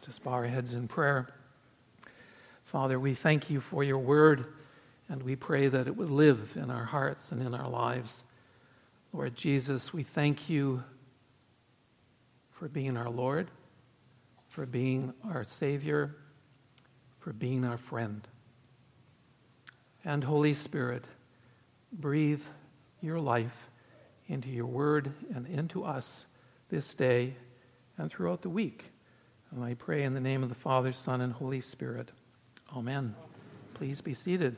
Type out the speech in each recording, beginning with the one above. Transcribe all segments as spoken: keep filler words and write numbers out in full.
Just bow our heads in prayer. Father, we thank you for your word, and we pray that it would live in our hearts and in our lives. Lord Jesus, we thank you for being our Lord, for being our Savior, for being our friend. And Holy Spirit, breathe your life into your word and into us this day and throughout the week. And I pray in the name of the Father, Son, and Holy Spirit. Amen. Please be seated.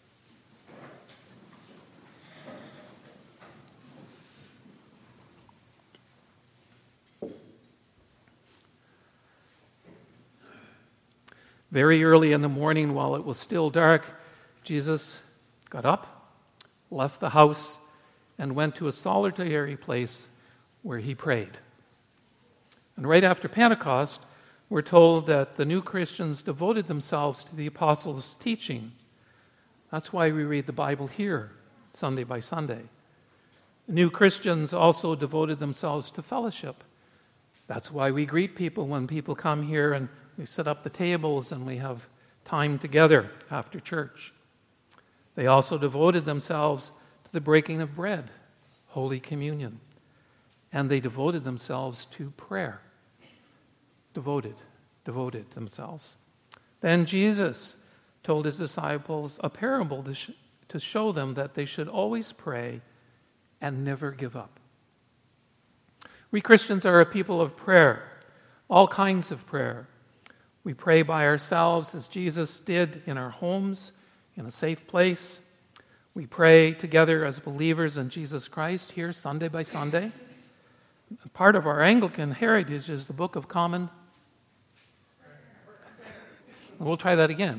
Very early in the morning, while it was still dark, Jesus got up, left the house, and went to a solitary place where he prayed. And right after Pentecost, we're told that the new Christians devoted themselves to the apostles' teaching. That's why we read the Bible here, Sunday by Sunday. The new Christians also devoted themselves to fellowship. That's why we greet people when people come here, and we set up the tables and we have time together after church. They also devoted themselves to the breaking of bread, Holy Communion. And they devoted themselves to prayer. Devoted, devoted themselves. Then Jesus told his disciples a parable to, sh- to show them that they should always pray and never give up. We Christians are a people of prayer, all kinds of prayer. We pray by ourselves as Jesus did in our homes, in a safe place. We pray together as believers in Jesus Christ here Sunday by Sunday. Part of our Anglican heritage is the Book of Common. We'll try that again.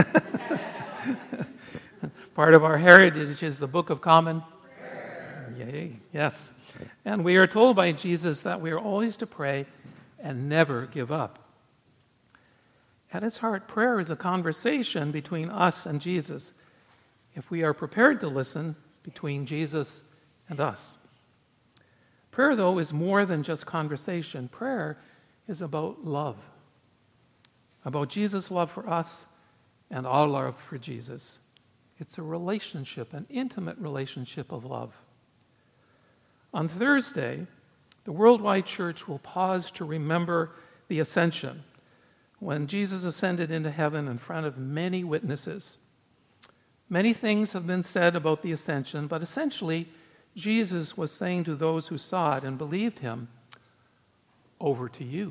Part of our heritage is the Book of Common. Yay, yes. And we are told by Jesus that we are always to pray and never give up. At its heart, prayer is a conversation between us and Jesus, if we are prepared to listen, between Jesus and us. Prayer, though, is more than just conversation. Prayer is about love, about Jesus' love for us and our love for Jesus. It's a relationship, an intimate relationship of love. On Thursday, the Worldwide Church will pause to remember the Ascension, when Jesus ascended into heaven in front of many witnesses. Many things have been said about the Ascension, but essentially, Jesus was saying to those who saw it and believed him, over to you.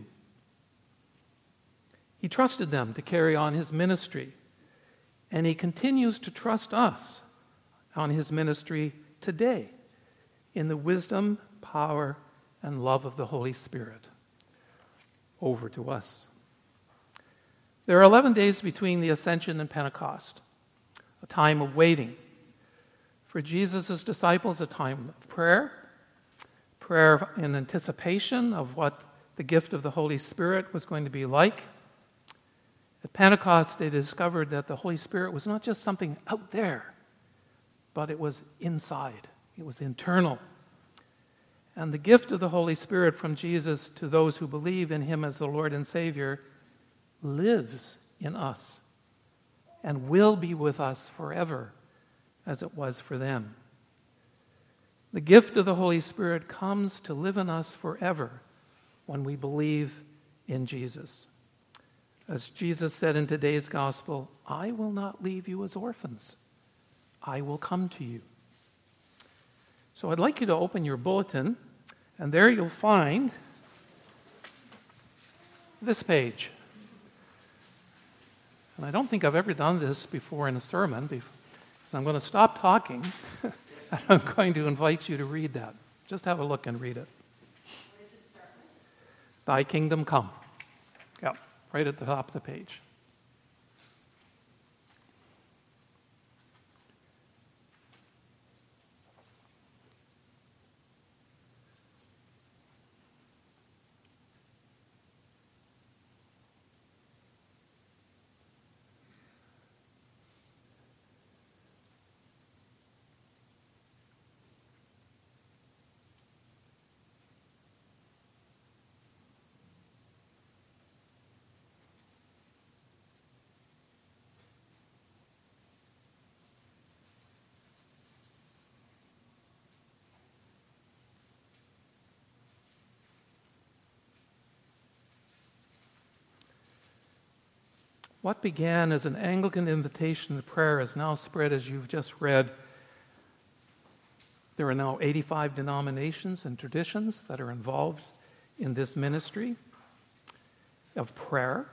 He trusted them to carry on his ministry, and he continues to trust us on his ministry today in the wisdom, power, and love of the Holy Spirit. Over to us. There are eleven days between the Ascension and Pentecost, a time of waiting. For Jesus' disciples, a time of prayer, prayer in anticipation of what the gift of the Holy Spirit was going to be like. At Pentecost, they discovered that the Holy Spirit was not just something out there, but it was inside. It was internal. And the gift of the Holy Spirit from Jesus to those who believe in him as the Lord and Savior lives in us and will be with us forever as it was for them. The gift of the Holy Spirit comes to live in us forever when we believe in Jesus. As Jesus said in today's gospel, I will not leave you as orphans. I will come to you. So I'd like you to open your bulletin, and there you'll find this page. And I don't think I've ever done this before in a sermon, because I'm going to stop talking, and I'm going to invite you to read that. Just have a look and read it. What does it start with? Thy kingdom come. Yeah, right at the top of the page. what began as an Anglican invitation to prayer is now spread, as you've just read. There are now eighty-five denominations and traditions that are involved in this ministry of prayer.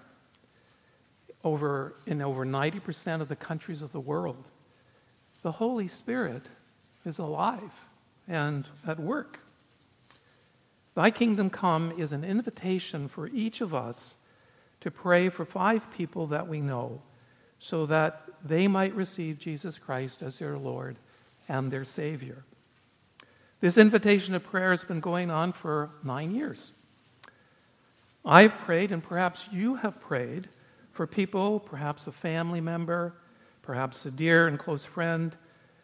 Over in over ninety percent of the countries of the world, the Holy Spirit is alive and at work. Thy kingdom come is an invitation for each of us to pray for five people that we know so that they might receive Jesus Christ as their Lord and their Savior. This invitation of prayer has been going on for nine years. I've prayed, and perhaps you have prayed, for people, perhaps a family member, perhaps a dear and close friend,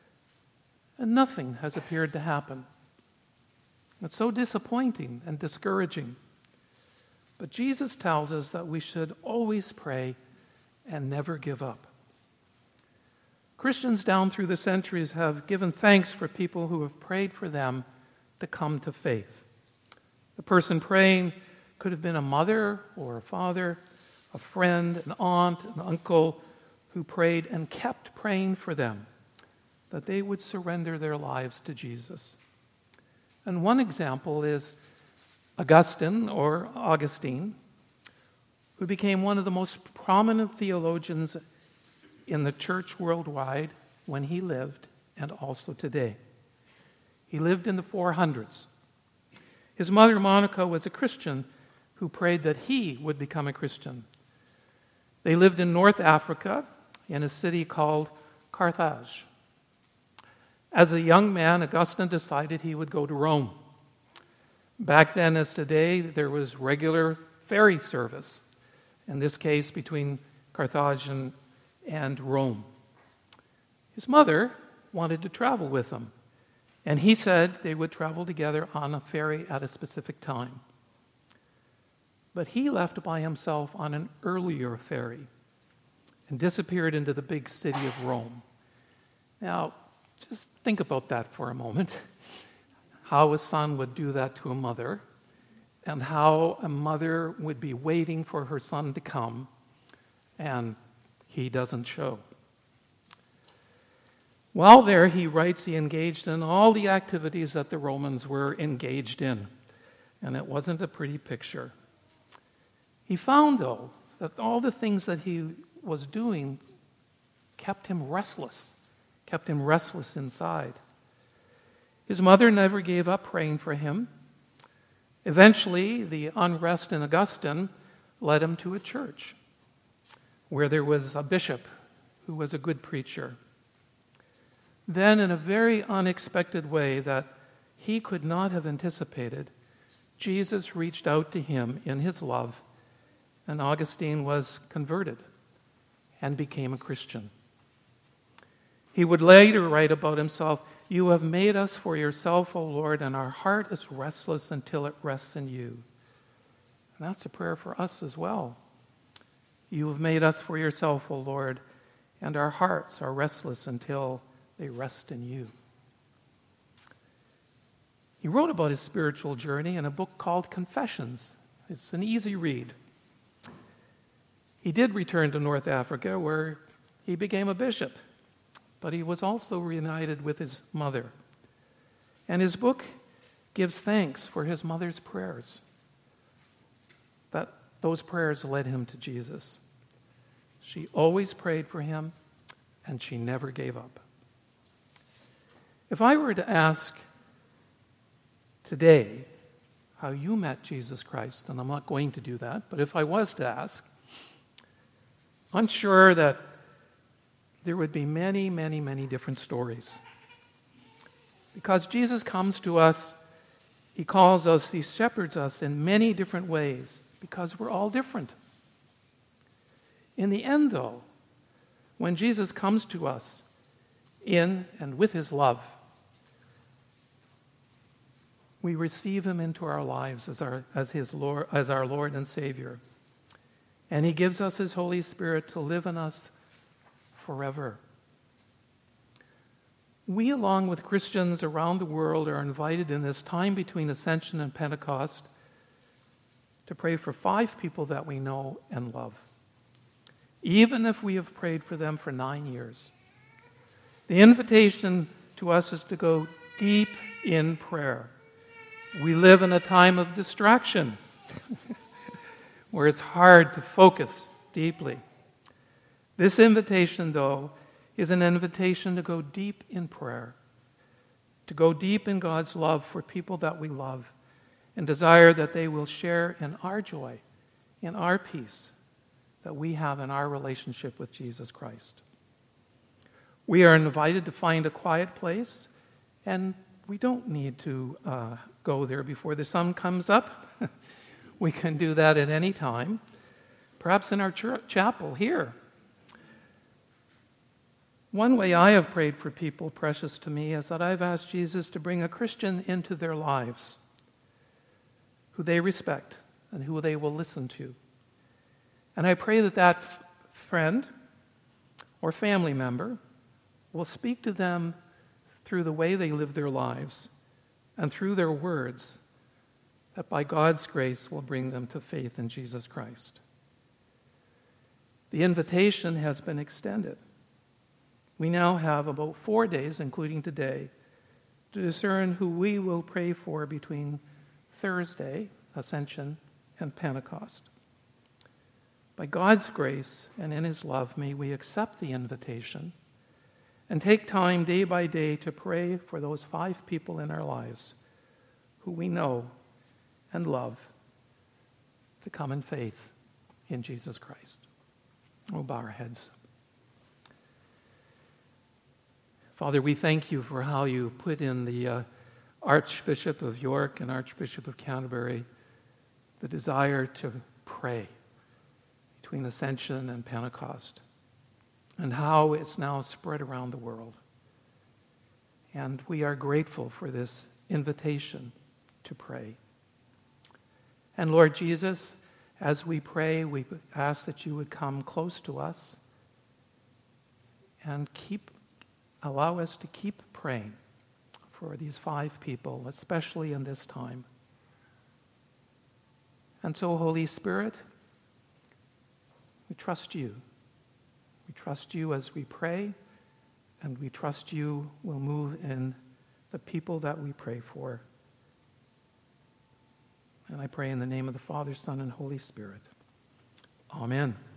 and nothing has appeared to happen. It's so disappointing and discouraging. But Jesus tells us that we should always pray and never give up. Christians down through the centuries have given thanks for people who have prayed for them to come to faith. The person praying could have been a mother or a father, a friend, an aunt, an uncle who prayed and kept praying for them, that they would surrender their lives to Jesus. And one example is Augustine, or Augustine, who became one of the most prominent theologians in the church worldwide when he lived, and also today. He lived in the four hundreds. His mother, Monica, was a Christian who prayed that he would become a Christian. They lived in North Africa in a city called Carthage. As a young man, Augustine decided he would go to Rome. Back then, as today, there was regular ferry service, in this case between Carthage and, and Rome. His mother wanted to travel with him, and he said they would travel together on a ferry at a specific time. But he left by himself on an earlier ferry and disappeared into the big city of Rome. Now, just think about that for a moment. How a son would do that to a mother, and how a mother would be waiting for her son to come, and he doesn't show. While there, he writes, he engaged in all the activities that the Romans were engaged in, and it wasn't a pretty picture. He found, though, that all the things that he was doing kept him restless, kept him restless inside. His mother never gave up praying for him. Eventually, the unrest in Augustine led him to a church where there was a bishop who was a good preacher. Then, in a very unexpected way that he could not have anticipated, Jesus reached out to him in his love, and Augustine was converted and became a Christian. He would later write about himself, "You have made us for yourself, O Lord, and our heart is restless until it rests in you." And that's a prayer for us as well. You have made us for yourself, O Lord, and our hearts are restless until they rest in you. He wrote about his spiritual journey in a book called Confessions. It's an easy read. He did return to North Africa, where he became a bishop, but he was also reunited with his mother. And his book gives thanks for his mother's prayers, that those prayers led him to Jesus. She always prayed for him, and she never gave up. If I were to ask today how you met Jesus Christ, and I'm not going to do that, but if I was to ask, I'm sure that there would be many, many, many different stories. Because Jesus comes to us, he calls us, he shepherds us in many different ways, because we're all different. In the end, though, when Jesus comes to us in and with his love, we receive him into our lives as our, as his Lord, as our Lord and Savior. And he gives us his Holy Spirit to live in us forever. We, along with Christians around the world, are invited in this time between Ascension and Pentecost to pray for five people that we know and love. even if we have prayed for them for nine years. The invitation to us is to go deep in prayer. We live in a time of distraction where it's hard to focus deeply. This invitation, though, is an invitation to go deep in prayer, to go deep in God's love for people that we love and desire that they will share in our joy, in our peace that we have in our relationship with Jesus Christ. We are invited to find a quiet place, and we don't need to uh, go there before the sun comes up. We can do that at any time, perhaps in our church, chapel here. One way I have prayed for people precious to me is that I've asked Jesus to bring a Christian into their lives who they respect and who they will listen to. And I pray that that f- friend or family member will speak to them through the way they live their lives and through their words that by God's grace will bring them to faith in Jesus Christ. The invitation has been extended. We now have about four days, including today, to discern who we will pray for between Thursday, Ascension, and Pentecost. By God's grace and in His love, may we accept the invitation and take time day by day to pray for those five people in our lives who we know and love to come in faith in Jesus Christ. We'll bow our heads. Father, we thank you for how you put in the uh, Archbishop of York and Archbishop of Canterbury the desire to pray between Ascension and Pentecost, and how it's now spread around the world. And we are grateful for this invitation to pray. And Lord Jesus, as we pray, we ask that you would come close to us and keep allow us to keep praying for these five people, especially in this time. And so, Holy Spirit, we trust you. We trust you as we pray, and we trust you will move in the people that we pray for. And I pray in the name of the Father, Son, and Holy Spirit. Amen.